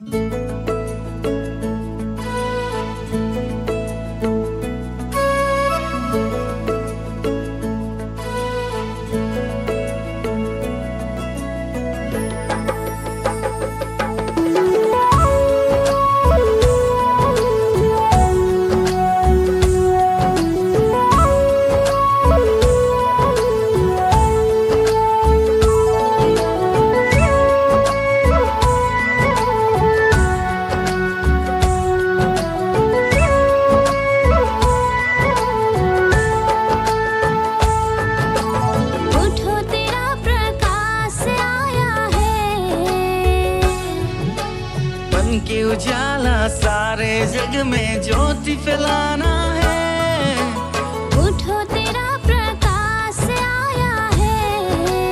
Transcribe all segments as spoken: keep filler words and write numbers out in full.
के उजाला सारे जग में ज्योति फैलाना है। उठो तेरा प्रकाश आया है।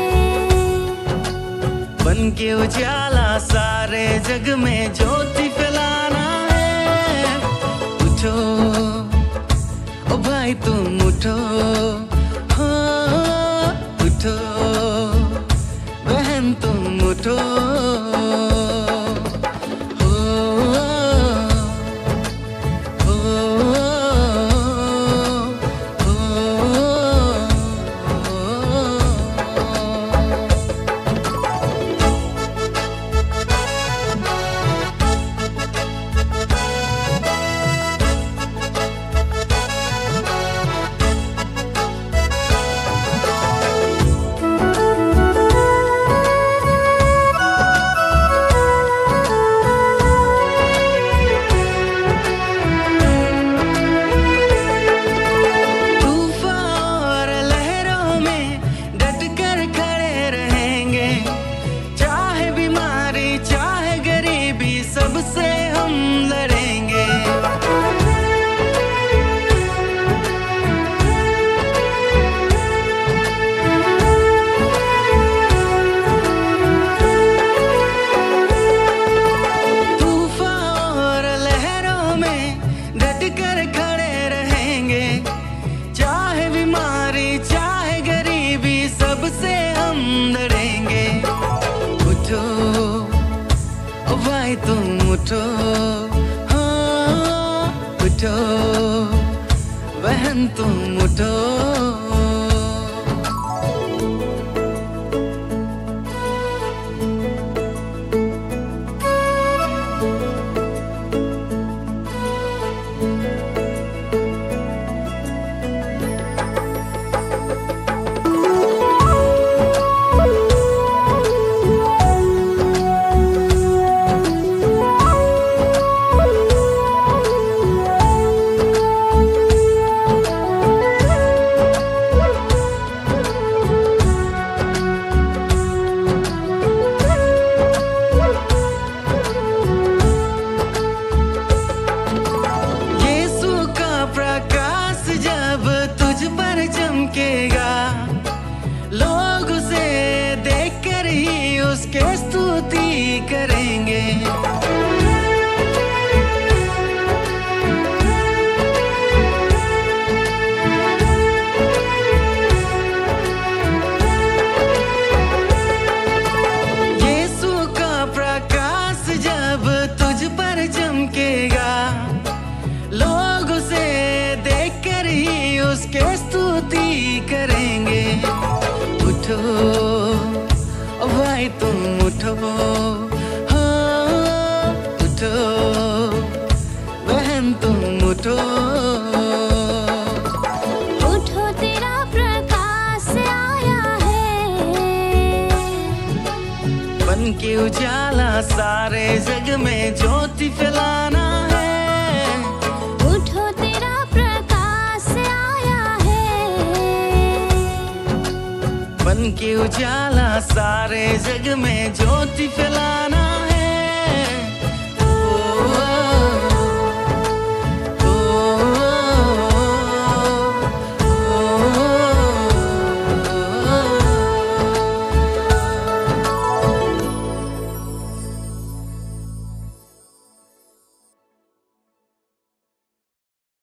बन के उजाला सारे जग में ज्योति फैलाना है। उठो ओ भाई तुम उठो, हो उठो बहन तुम उठो। सबसे हम लड़ेंगे। तूफान और लहरों में डट कर खड़े रहेंगे। चाहे बीमारी चाहे गरीबी सबसे हम लड़ेंगे। उठो ओ भाई तुम उठो, हाँ उठो बहन तुम उठो। लोग उसे देखकर ही उसके स्तुति करेंगे। यीशु का प्रकाश जब तुझ पर चमकेगा, लोग उसे देखकर ही उसके स्तुति करेंगे। उठो ओ भाई तुम उठो, हाँ उठो बहन तुम उठो। उठो तेरा प्रकाश आया है। बन के उजाला सारे जग में ज्योति फैलाना है। उठो तेरा प्रकाश आया है। बन के उजाला सारे जग में ज्योति फैलाना